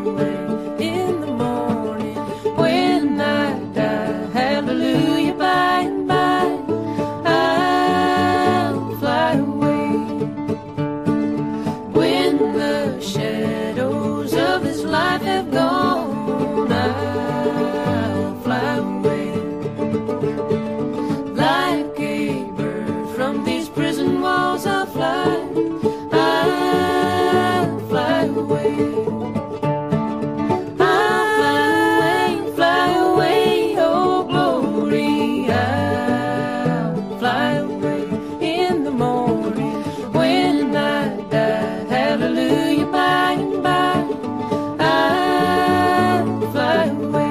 away in the morning when I die. Hallelujah, by and by I'll fly away. When the shadows of this life have gone, I'll fly away. Like a bird from these prison walls I'll fly. I'll fly away. I'll fly away, oh glory. I'll fly away in the morning when I die. Hallelujah, by and by I'll fly away.